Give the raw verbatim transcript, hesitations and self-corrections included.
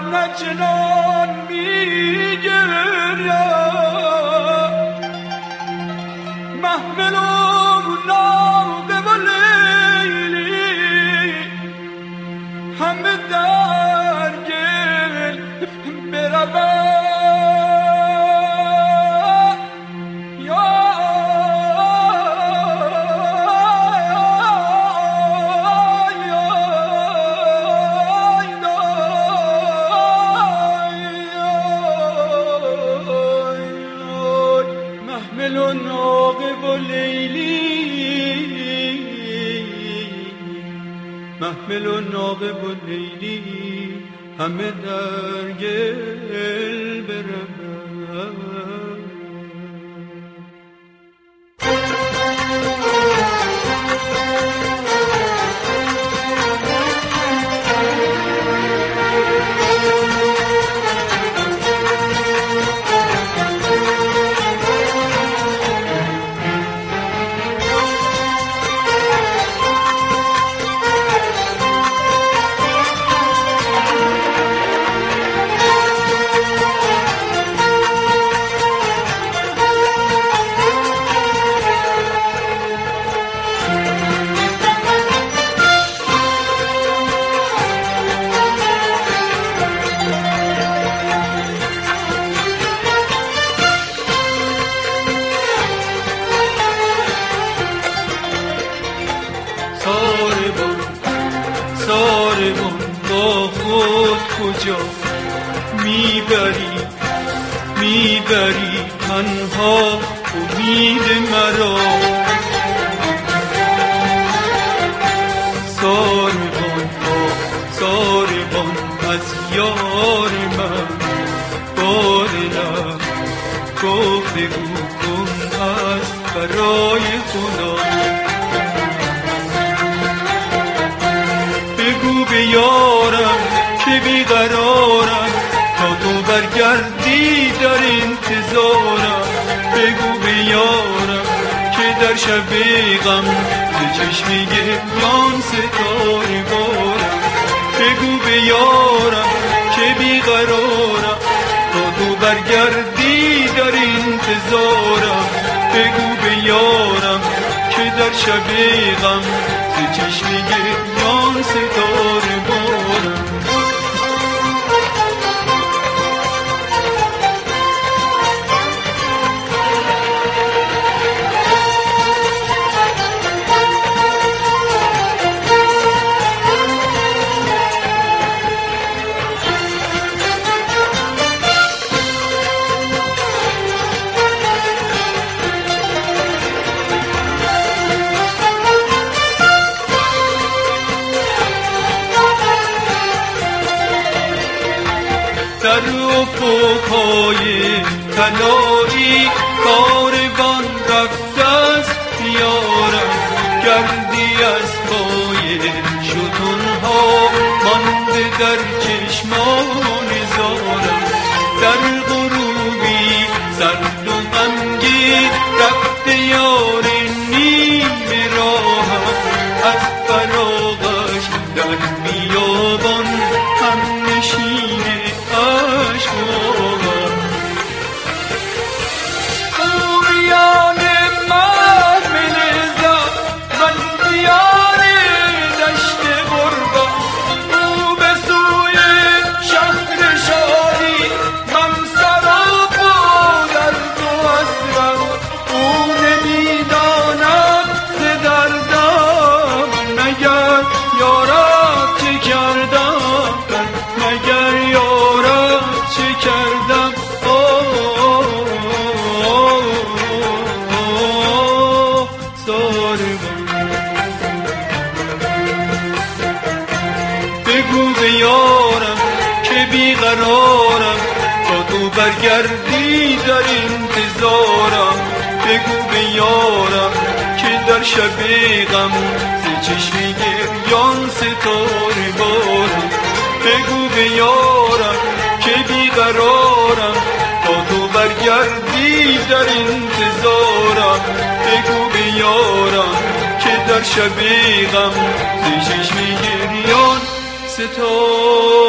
نجنان میگریم محمل و ناقه و لیلی همه در گل برود محمل و ناقه و لیلی همه در گل برود ساربان با خود کجا میبری میبری تنها امید مرا ساربان ساربان از یار من بار لب گفتگو کن از برای خدا بگو به یارم که بیقرارم تا تو برگردی در انتظارم بگو به یارم که در شب غم به چشم گریان ستاره بارم بگو به یارم که بیقرارم تا تو برگردی در انتظارم بگو به یارم که در شب غم به چشم گریان ستاره بارم در افقهای طلایی کاروان رفته است یارم گردی از پای شترها مانده در چشمان زارم در غروبی سرد و غمگین رفته یار نیمه راهم از فراغش در بیابان هم نشینه اوریان محمل زد من دیار دشت غربت او به سوی شهر شادی من سراب و درد و حسرت او نمیداند ز دردم مگر یارب چه کردم مگر یارب چه کردم بگو به یارم که بیقرارم تا تو برگردی در انتظارم بگو به یارم که در شب غم ز چشم گریان ستاره بارم بگو به یارم که بیقرارم تا تو برگردی در انتظارم بگو به یارم که در شب غم ز چشم گریان ستاره